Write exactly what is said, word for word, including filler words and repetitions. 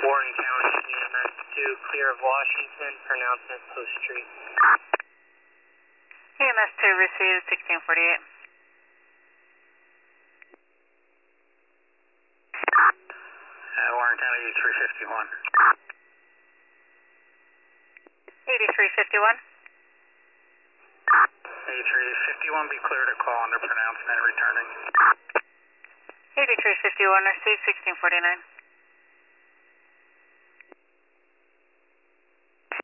Warren County, E M S two, clear of Washington, pronouncement Post Street. E M S two received sixteen forty-eight. Uh, Warren County eighty-three fifty-one. eighty-three fifty-one. eighty-three fifty-one, be clear to call under pronouncement returning. eighty-three fifty-one received sixteen forty-nine.